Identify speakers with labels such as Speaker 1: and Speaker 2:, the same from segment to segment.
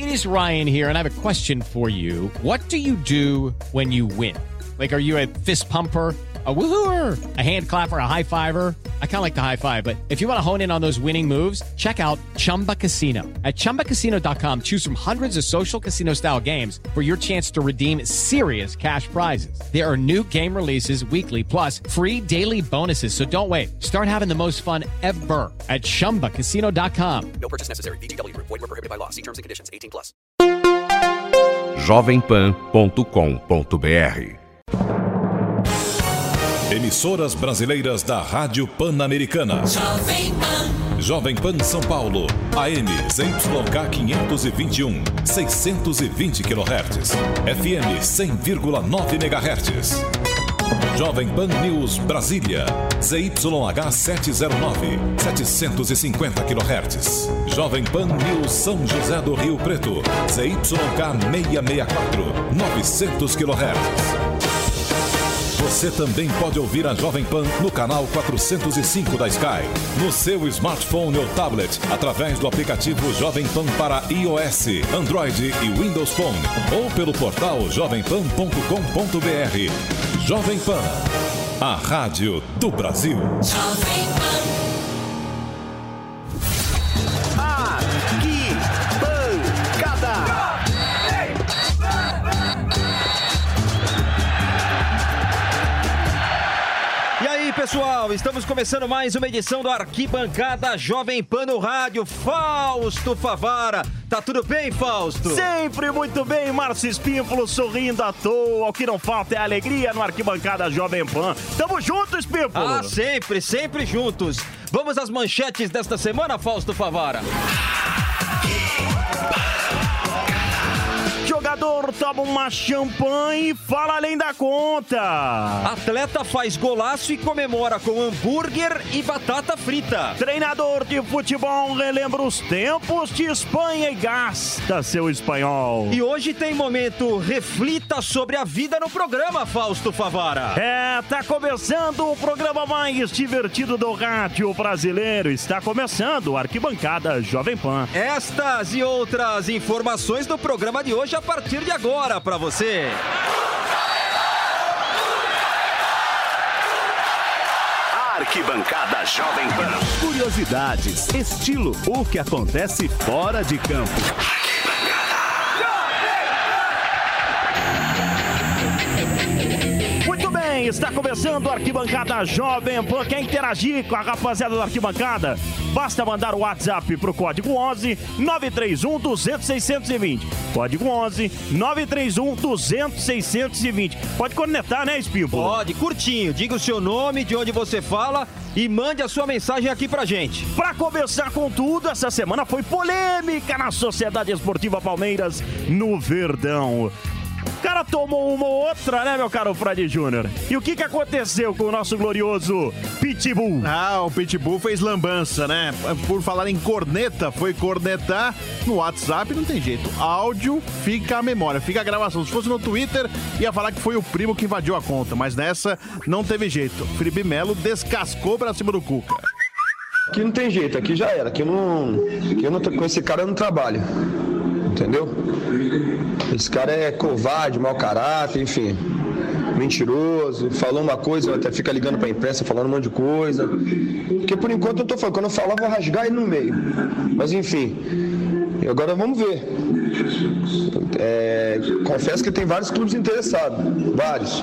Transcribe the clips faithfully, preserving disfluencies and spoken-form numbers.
Speaker 1: It is Ryan here, and I have a question for you. What do you do when you win? Like, are you a fist pumper, a woohooer, a hand clapper, a high fiver? I kind of like the high five, but if you want to hone in on those winning moves, check out Chumba Casino. At chumba casino dot com, choose from hundreds of social casino style games for your chance to redeem serious cash prizes. There are new game releases weekly, plus free daily bonuses. So don't wait. Start having the most fun ever at chumba casino dot com.
Speaker 2: No purchase necessary. V G W Group. Void where prohibited by law. See terms and conditions. eighteen plus.
Speaker 3: jovem pan ponto com ponto b r
Speaker 4: Emissoras brasileiras da Rádio Pan-Americana.
Speaker 5: Jovem Pan.
Speaker 4: Jovem Pan São Paulo, A M Z Y K quinhentos e vinte e um, seiscentos e vinte quilohertz, F M cem vírgula nove megahertz. Jovem Pan News Brasília, Z Y H setecentos e nove, setecentos e cinquenta quilohertz. Jovem Pan News São José do Rio Preto, Z Y K seiscentos e sessenta e quatro, novecentos quilohertz. Você também pode ouvir a Jovem Pan no canal quatrocentos e cinco da Sky, no seu smartphone ou tablet, através do aplicativo Jovem Pan para iOS, Android e Windows Phone, ou pelo portal jovem pan ponto com ponto b r. Jovem Pan, a rádio do Brasil.
Speaker 5: Jovem Pan.
Speaker 6: Pessoal, estamos começando mais uma edição do Arquibancada Jovem Pan no Rádio. Fausto Favara, tá tudo bem, Fausto?
Speaker 7: Sempre muito bem, Márcio Espínfolo, sorrindo à toa. O que não falta é alegria no Arquibancada Jovem Pan. Tamo juntos, Espínfolo.
Speaker 6: Ah, sempre, sempre juntos. Vamos às manchetes desta semana, Fausto Favara.
Speaker 7: Jogador toma uma champanhe e fala além da conta.
Speaker 6: Atleta faz golaço e comemora com hambúrguer e batata frita.
Speaker 7: Treinador de futebol relembra os tempos de Espanha e gasta seu espanhol.
Speaker 6: E hoje tem momento Reflita sobre a vida no programa, Fausto Favara.
Speaker 7: É, tá começando o programa mais divertido do rádio brasileiro. Está começando o Arquibancada Jovem Pan.
Speaker 6: Estas e outras informações do programa de hoje a partir de agora para você.
Speaker 8: Arquibancada Jovem Pan.
Speaker 9: Curiosidades, estilo, o que acontece fora de campo.
Speaker 7: Muito bem, está começando o Arquibancada Jovem Pan. Quer interagir com a rapaziada da Arquibancada? Basta mandar o WhatsApp pro código onze nove três um dois zero zero seis dois zero. Código onze nove três um dois zero zero seis dois zero. Pode conectar, né, Espínfolo?
Speaker 6: Pode, curtinho. Diga o seu nome, de onde você fala e mande a sua mensagem aqui pra gente.
Speaker 7: Pra começar com tudo, essa semana foi polêmica na Sociedade Esportiva Palmeiras, no Verdão. O cara tomou uma ou outra, né, meu caro Fred Júnior? E o que que aconteceu com o nosso glorioso Pitbull?
Speaker 10: Ah, o Pitbull fez lambança, né? Por falar em corneta, foi cornetar no WhatsApp, não tem jeito. Áudio fica a memória, fica a gravação. Se fosse no Twitter, ia falar que foi o primo que invadiu a conta. Mas nessa, não teve jeito. Felipe Melo descascou pra cima do Cuca.
Speaker 11: Aqui não tem jeito, aqui já era. Aqui eu não, aqui eu não com esse cara eu não trabalho. Entendeu? Esse cara é covarde, mau caráter, enfim, mentiroso, falou uma coisa, até fica ligando pra imprensa falando um monte de coisa. Porque por enquanto eu tô falando, quando eu falar, eu vou rasgar ele no meio. Mas enfim, agora vamos ver. É, confesso que tem vários clubes interessados, vários,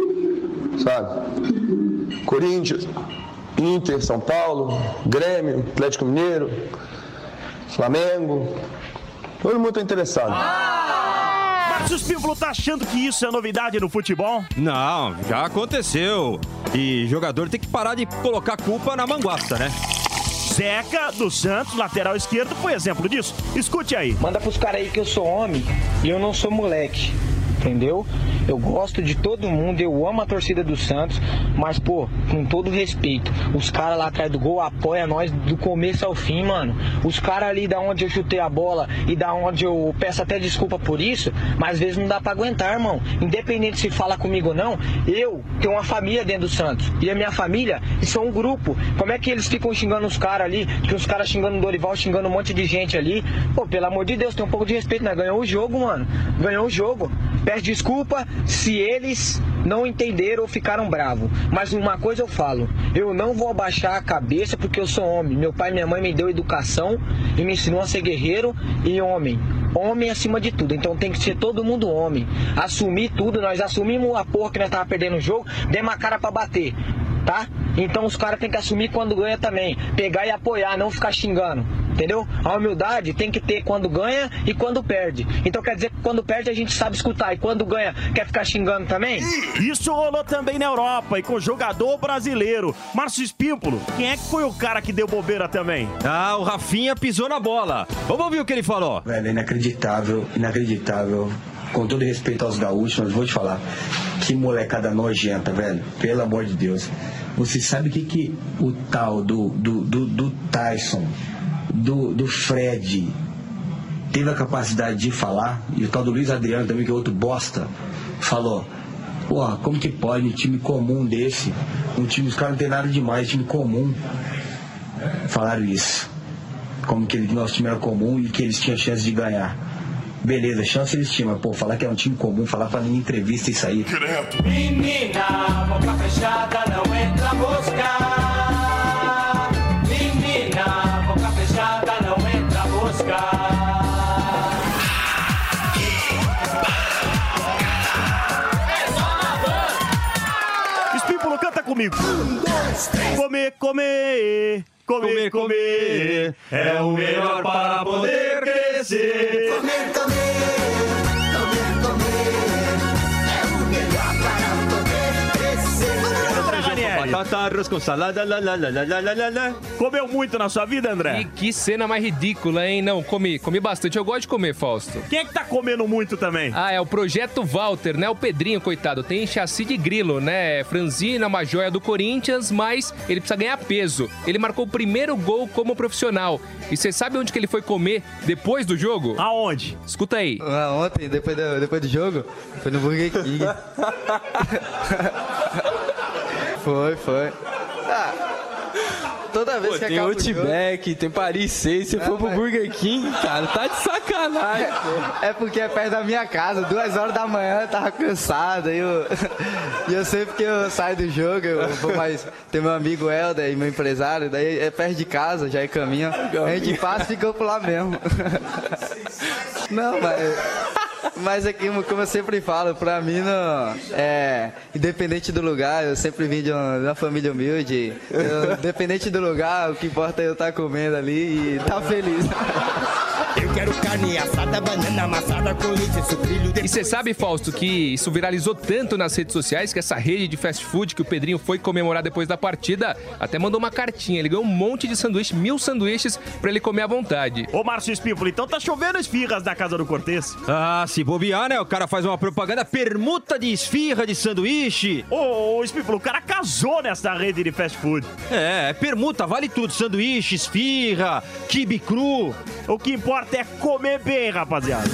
Speaker 11: sabe? Corinthians, Inter, São Paulo, Grêmio, Atlético Mineiro, Flamengo. Todo mundo tá interessado.
Speaker 7: Márcio Espínfolo tá achando que isso é novidade no futebol?
Speaker 6: Não, já aconteceu. E jogador tem que parar de colocar culpa na manguasta, né?
Speaker 7: Zeca, do Santos, lateral esquerdo, foi exemplo disso. Escute aí.
Speaker 12: Manda pros caras aí que eu sou homem e eu não sou moleque.
Speaker 8: entendeu? Eu gosto de todo mundo, eu amo a torcida do Santos, mas, pô, com todo respeito, os caras lá atrás do gol apoiam nós do começo ao fim, mano. Os caras ali da onde eu chutei a bola e da onde eu peço até desculpa por isso, mas às vezes não dá pra aguentar, irmão. Independente se fala comigo ou não, eu tenho uma família dentro do Santos, e a minha família, isso é um grupo. Como é que eles ficam xingando os caras ali, que os caras xingando o Dorival, xingando um monte de gente ali? Pô, pelo amor de Deus, tem um pouco de respeito, né? Ganhou o jogo, mano. Ganhou o jogo. Peço desculpa se eles não entenderam ou ficaram bravos. Mas uma coisa eu falo, eu não vou abaixar a cabeça porque eu sou homem. Meu pai e minha mãe me deu educação e me ensinou a ser guerreiro e homem. Homem acima de tudo, então tem que ser todo mundo homem. Assumir tudo, nós assumimos a porra que nós tava perdendo o jogo, demos a cara pra bater, tá? Então os caras tem que assumir quando ganha também. Pegar e apoiar, não ficar xingando. Entendeu? A humildade tem que ter quando ganha e quando perde. Então quer dizer que quando perde a gente sabe escutar. E quando ganha, quer ficar xingando também?
Speaker 7: Isso rolou também na Europa e com jogador brasileiro. Márcio Espímpolo, quem é que foi o cara que deu bobeira também?
Speaker 6: Ah, o Rafinha pisou na bola. Vamos ouvir o que ele falou.
Speaker 12: Velho, é inacreditável, inacreditável. Com todo respeito aos gaúchos, mas vou te falar. Que molecada nojenta, velho. Pelo amor de Deus. Você sabe o que, que o tal do, do, do, do Tyson... Do, do Fred teve a capacidade de falar, e o tal do Luiz Adriano também, que é outro bosta, falou: porra, como que pode um time comum desse, um time, os caras não tem nada demais, time comum, falaram isso, como que ele, nosso time era comum e que eles tinham chance de ganhar. Beleza, chance eles tinham, mas pô, falar que é um time comum, falar pra mim em entrevista isso aí.
Speaker 5: Menina, boca fechada, não entra mosca.
Speaker 7: Espímpolo, canta comigo. Um, dois, três. Comer, comer, comer, comer, é o melhor para poder crescer.
Speaker 5: Comer, comer, comer, comer, é o melhor para poder crescer.
Speaker 6: Batata, arroz com salada, lá, lá, lá, lá, lá, lá, lá.
Speaker 7: Comeu muito na sua vida, André?
Speaker 13: E que cena mais ridícula, hein? Não, comi, comi bastante. Eu gosto de comer, Fausto.
Speaker 7: Quem é que tá comendo muito também?
Speaker 13: Ah, é o Projeto Walter, né? O Pedrinho, coitado, tem chassi de grilo, né? Franzino é uma joia do Corinthians, mas ele precisa ganhar peso. Ele marcou o primeiro gol como profissional. E você sabe onde que ele foi comer depois do jogo?
Speaker 7: Aonde?
Speaker 13: Escuta aí.
Speaker 14: Ah, ontem, depois do, depois do jogo, foi no Burger King. Foi, foi. Ah, toda vez
Speaker 15: Pô,
Speaker 14: que
Speaker 15: tem
Speaker 14: acaba
Speaker 15: Outback, tem Paris seis, você
Speaker 14: Não,
Speaker 15: for pro
Speaker 14: mas...
Speaker 15: Burger King, cara, tá de sacanagem.
Speaker 14: É, é porque é perto da minha casa, duas horas da manhã eu tava cansado, e eu, e eu sempre que eu saio do jogo, eu vou mais, tem meu amigo Helder e meu empresário, daí é perto de casa, já é caminho, a gente passa e fica por lá mesmo. Não, mas... Mas aqui, como eu sempre falo, pra mim, não, é, independente do lugar, eu sempre vim de uma, de uma família humilde. Eu, independente do lugar, o que importa é eu estar comendo ali e estar feliz.
Speaker 5: Eu quero carne assada, banana amassada com leite, sucrilho de...
Speaker 13: E você sabe, Fausto, que isso viralizou tanto nas redes sociais que essa rede de fast food que o Pedrinho foi comemorar depois da partida até mandou uma cartinha. Ele ganhou um monte de sanduíche, mil sanduíches pra ele comer à vontade.
Speaker 7: Ô, Márcio Espímpolo, então tá chovendo esfirras na casa do Cortez?
Speaker 6: Ah, se bobear, né? O cara faz uma propaganda, permuta de esfirra, de sanduíche.
Speaker 7: Ô, ô Espímpolo, o cara casou nessa rede de fast food.
Speaker 6: É, permuta, vale tudo. Sanduíche, esfirra, quibe cru.
Speaker 7: O que importa é comer bem, rapaziada.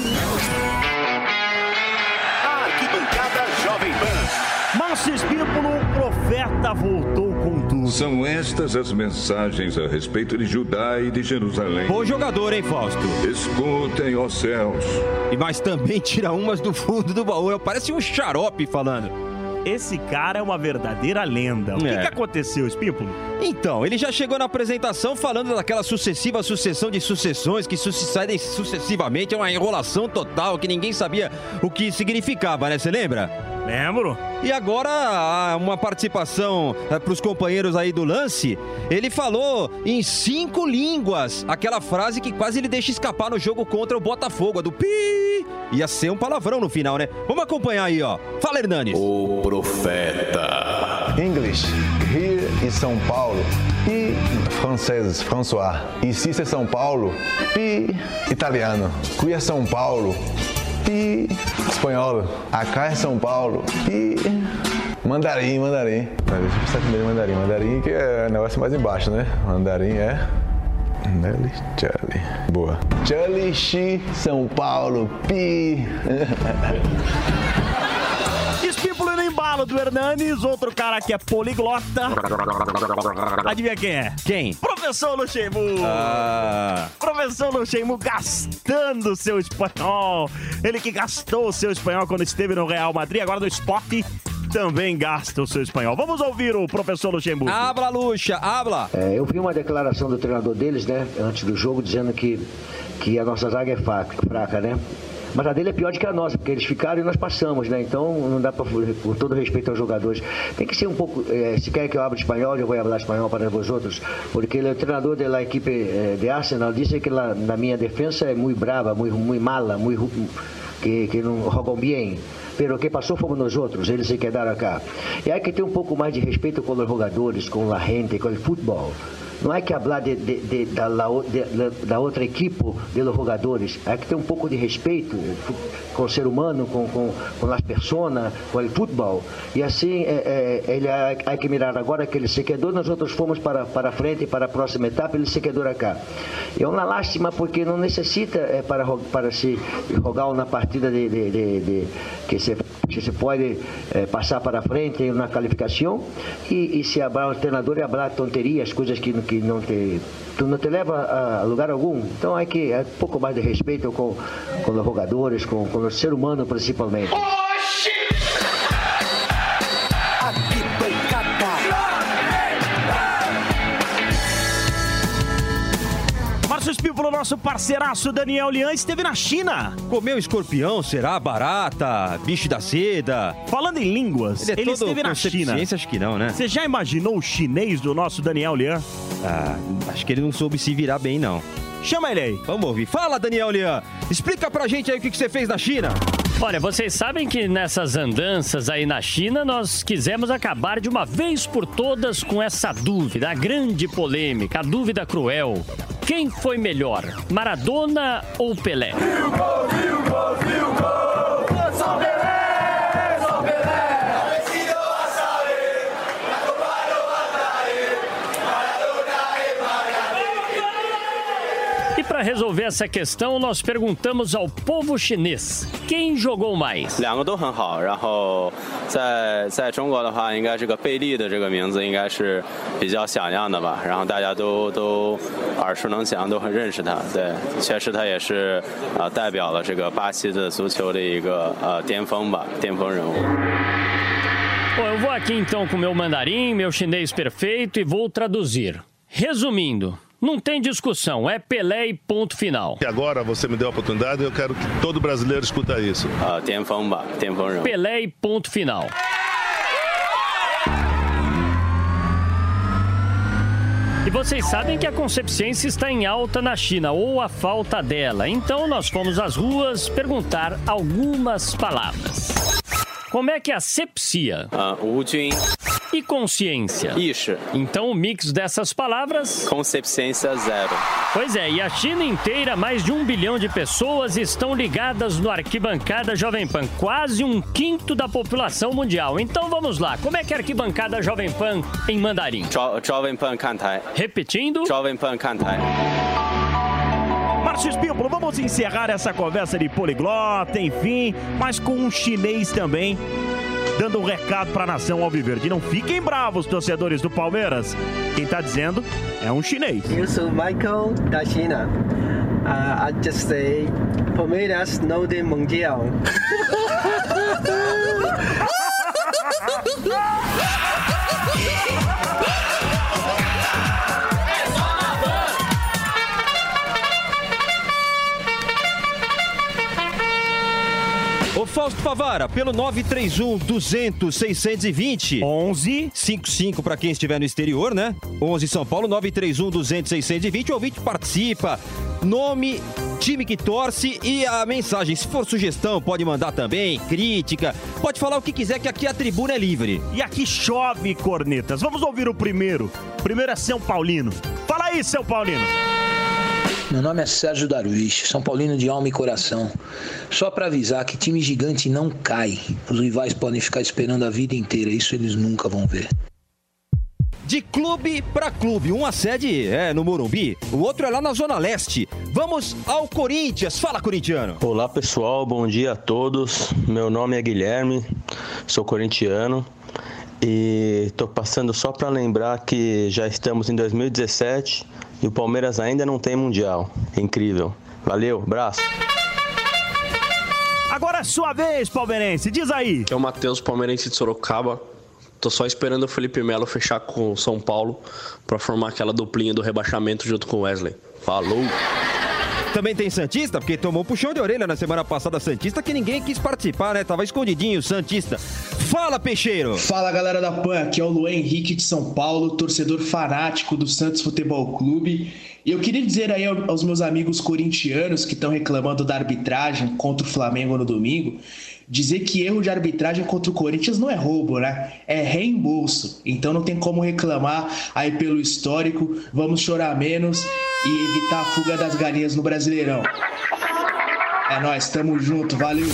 Speaker 9: Arquibancada Jovem Pan.
Speaker 7: Márcio Espímpolo, o profeta voltou com tudo.
Speaker 16: São estas as mensagens a respeito de Judá e de Jerusalém.
Speaker 6: Bom jogador, hein, Fausto?
Speaker 16: Escutem, ó céus.
Speaker 6: E mas também tira umas do fundo do baú. Parece um xarope falando.
Speaker 7: Esse cara é uma verdadeira lenda. O
Speaker 6: É.
Speaker 7: que, que aconteceu, Espímpolo?
Speaker 6: Então, ele já chegou na apresentação falando daquela sucessiva sucessão de sucessões que sucedem sucessivamente. É uma enrolação total que ninguém sabia o que significava, né? Você lembra?
Speaker 7: Lembro.
Speaker 6: E agora, uma participação é, para os companheiros aí do lance, ele falou em cinco línguas aquela frase que quase ele deixa escapar no jogo contra o Botafogo, a do pi. Ia ser um palavrão no final, né? Vamos acompanhar aí, ó. Fala, Hernanes.
Speaker 17: O profeta.
Speaker 18: English, here in São Paulo. E francês, François. Ici c'est São Paulo. E italiano. Qui é São Paulo. pi. Espanhol, acá é São Paulo, pi. Mandarim, mandarim. Mas deixa eu pensar primeiro em mandarim. Mandarim que é o negócio mais embaixo, né? Mandarim é... Nelly, Charlie. Boa. Charlie, Xi, São Paulo, pi.
Speaker 7: Espípulo no embalo do Hernanes, outro cara que é poliglota. Adivinha quem é?
Speaker 6: Quem?
Speaker 7: Professor Luxemburgo.
Speaker 6: Ah.
Speaker 7: Professor Luxemburgo gastando seu espanhol. Ele que gastou o seu espanhol quando esteve no Real Madrid, agora no Sport também gasta o seu espanhol. Vamos ouvir o professor Luxemburgo.
Speaker 6: Habla, Luxa, habla.
Speaker 19: É, eu vi uma declaração do treinador deles, né, antes do jogo, dizendo que, que a nossa zaga é fraca, fraca, né? Mas a dele é pior do que a nossa, porque eles ficaram e nós passamos, né? Então não dá para, com todo respeito aos jogadores, tem que ser um pouco, eh, se quer que eu abra espanhol, eu vou falar espanhol para vocês, porque o treinador da equipe eh, de Arsenal disse que la, na minha defesa é muito brava, muito, muito mala, muito, que, que não jogam bem. Pero o que passou fomos nós outros, eles se quedaram acá. E há que ter um pouco mais de respeito com os jogadores, com a gente, com o futebol. Não é que falar de, de, de, da, de, da outra equipe, dos jogadores. É que ter um pouco de respeito com o ser humano, com, com, com as pessoas, com o futebol. E assim, é, é, ele há que mirar agora que ele se quedou, nós outros fomos para, para frente, para a próxima etapa, ele se quedou acá. É uma lástima porque não necessita é, para, para se jogar uma partida de, de, de, de, que, se, que se pode é, passar para frente na qualificação e, e se abrar o treinador e abrar tonterias, coisas que, que não te, tu não te leva a lugar algum. Então é que é um pouco mais de respeito com, com os jogadores, com, com o ser humano principalmente.
Speaker 7: Márcio Espípulo, nosso parceiraço Daniel Lian, esteve na China.
Speaker 6: Comeu escorpião, será? Barata, bicho da seda.
Speaker 7: Falando em línguas, ele, é ele esteve na China.
Speaker 6: Acho que não, né?
Speaker 7: Você já imaginou o chinês do nosso Daniel Lian?
Speaker 6: Ah, acho que ele não soube se virar bem, não.
Speaker 7: Chama ele aí.
Speaker 6: Vamos ouvir. Fala, Daniel Lian. Explica pra gente aí o que você fez na China.
Speaker 20: Olha, vocês sabem que nessas andanças aí na China, nós quisemos acabar de uma vez por todas com essa dúvida, a grande polêmica, a dúvida cruel. Quem foi melhor, Maradona ou Pelé? Viu gol, viu gol, viu gol! São Pelé, São Pelé! E para resolver essa questão, nós perguntamos ao povo chinês, quem jogou mais?
Speaker 21: 两个都很好，然后在在中国的话，应该这个贝利的这个名字应该是比较响亮的吧，然后大家都都耳熟能详，都很认识他。对，确实他也是呃代表了这个巴西的足球的一个呃巅峰吧，巅峰人物。
Speaker 20: Bom, eu vou aqui então com meu mandarim, meu chinês perfeito e vou traduzir. Resumindo, não tem discussão, é Pelé e ponto final.
Speaker 22: E agora você me deu a oportunidade, eu quero que todo brasileiro escuta isso.
Speaker 21: Ah,
Speaker 20: Pelé e ponto final. E vocês sabem que a Concepciense está em alta na China, ou a falta dela. Então nós fomos às ruas perguntar algumas palavras. Como é que é asepsia?
Speaker 21: Uh,
Speaker 20: e consciência?
Speaker 21: Isso.
Speaker 20: Então o mix dessas palavras...
Speaker 21: Consciência zero.
Speaker 20: Pois é, e a China inteira, mais de um bilhão de pessoas estão ligadas no Arquibancada Jovem Pan. Quase um quinto da população mundial. Então vamos lá, como é que é a Arquibancada Jovem Pan em mandarim?
Speaker 21: Jo Jovem Pan Kantai.
Speaker 20: Repetindo?
Speaker 21: Jovem Pan Kantai.
Speaker 7: Márcio Espípulo, vamos encerrar essa conversa de poliglota, enfim, mas com um chinês também, dando um recado para a nação alviverde. Não fiquem bravos, torcedores do Palmeiras. Quem tá dizendo é um chinês.
Speaker 23: Eu sou Michael, da China. Uh, I just say, Palmeiras não tem mundial.
Speaker 6: Ô Fausto Favara, pelo nove três um, duzentos, seiscentos e vinte.
Speaker 7: onze
Speaker 6: cinquenta e cinco para quem estiver no exterior, né? onze São Paulo, nove três um, duzentos, seiscentos e vinte. O ouvinte participa. Nome, time que torce e a mensagem. Se for sugestão, pode mandar também. Crítica. Pode falar o que quiser, que aqui a tribuna é livre.
Speaker 7: E aqui chove cornetas. Vamos ouvir o primeiro. O primeiro é São Paulino. Fala aí, São Paulino.
Speaker 1: Meu nome é Sérgio Darwish, São Paulino de alma e coração. Só para avisar que time gigante não cai. Os rivais podem ficar esperando a vida inteira, isso eles nunca vão ver.
Speaker 6: De clube para clube, uma sede é no Morumbi, o outro é lá na Zona Leste. Vamos ao Corinthians. Fala, corintiano.
Speaker 2: Olá, pessoal, bom dia a todos. Meu nome é Guilherme, sou corintiano e tô passando só para lembrar que já estamos em dois mil e dezessete e o Palmeiras ainda não tem Mundial. Incrível. Valeu, abraço.
Speaker 7: Agora é sua vez, palmeirense, diz aí.
Speaker 3: É o Matheus, palmeirense de Sorocaba. Tô só esperando o Felipe Melo fechar com o São Paulo pra formar aquela duplinha do rebaixamento junto com o Wesley. Falou!
Speaker 6: Também tem Santista, porque tomou um puxão de orelha na semana passada Santista, que ninguém quis participar, né? Tava escondidinho o Santista. Fala, Peixeiro!
Speaker 24: Fala, galera da P A N, aqui é o Luan Henrique de São Paulo, torcedor fanático do Santos Futebol Clube. E eu queria dizer aí aos meus amigos corintianos que estão reclamando da arbitragem contra o Flamengo no domingo, dizer que erro de arbitragem contra o Corinthians não é roubo, né? É reembolso. Então não tem como reclamar aí pelo histórico. Vamos chorar menos e evitar a fuga das galinhas no Brasileirão. É nóis, tamo junto, valeu!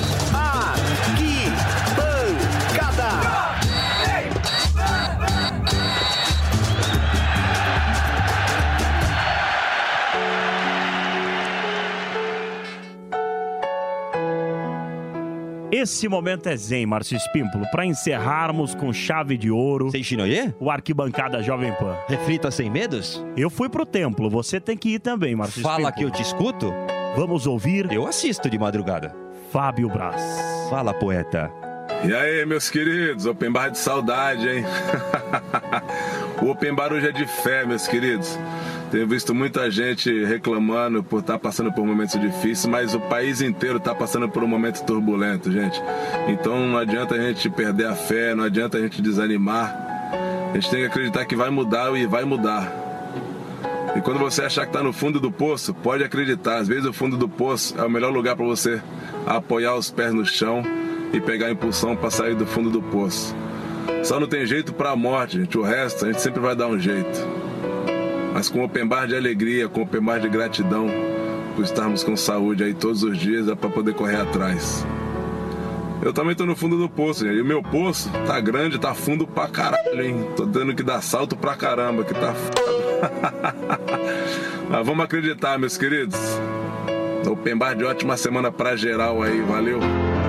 Speaker 7: Esse momento é zen, Márcio Espímpolo, para encerrarmos com chave de ouro.
Speaker 6: Sem chinoye?
Speaker 7: O Arquibancada Jovem Pan.
Speaker 6: Reflita sem medos?
Speaker 7: Eu fui pro templo, você tem que ir também, Márcio Espímpolo.
Speaker 6: Fala que eu te escuto?
Speaker 7: Vamos ouvir...
Speaker 6: Eu assisto de madrugada.
Speaker 7: Fábio Braz.
Speaker 6: Fala, poeta.
Speaker 25: E aí, meus queridos, Open Bar de saudade, hein? O Open Bar hoje é de fé, meus queridos. Tenho visto muita gente reclamando por estar passando por momentos difíceis, mas o país inteiro está passando por um momento turbulento, gente. Então não adianta a gente perder a fé, não adianta a gente desanimar. A gente tem que acreditar que vai mudar e vai mudar. E quando você achar que está no fundo do poço, pode acreditar. Às vezes o fundo do poço é o melhor lugar para você apoiar os pés no chão e pegar a impulsão para sair do fundo do poço. Só não tem jeito para a morte, gente. O resto a gente sempre vai dar um jeito. Mas com Open Bar de alegria, com Open Bar de gratidão, por estarmos com saúde aí todos os dias, é para poder correr atrás. Eu também tô no fundo do poço, gente. E o meu poço tá grande, tá fundo pra caralho, hein? Tô tendo que dar salto pra caramba, que tá foda. Mas vamos acreditar, meus queridos. Open Bar de ótima semana pra geral aí, valeu.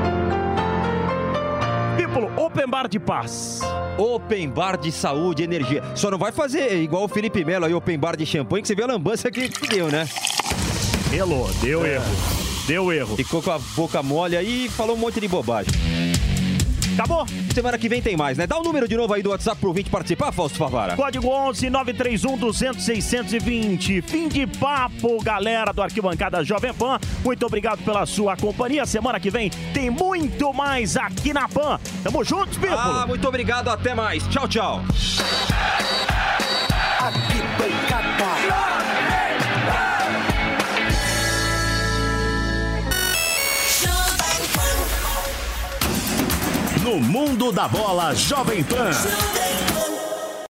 Speaker 7: Pípolo, Open Bar de paz.
Speaker 6: Open Bar de saúde e energia. Só não vai fazer igual o Felipe Melo aí, Open Bar de champanhe, que você viu a lambança que deu, né?
Speaker 7: Melou, deu é. erro. Deu erro.
Speaker 6: Ficou com a boca mole aí e falou um monte de bobagem.
Speaker 7: Acabou?
Speaker 6: Semana que vem tem mais, né? Dá o um número de novo aí do WhatsApp pro ouvinte participar, Fausto Favara.
Speaker 7: Código onze nove três um duzentos seiscentos e vinte. Fim de papo, galera do Arquibancada Jovem Pan. Muito obrigado pela sua companhia. Semana que vem tem muito mais aqui na Pan. Tamo juntos, Pípolo.
Speaker 6: Ah, muito obrigado. Até mais. Tchau, tchau.
Speaker 9: No mundo da bola Jovem Pan.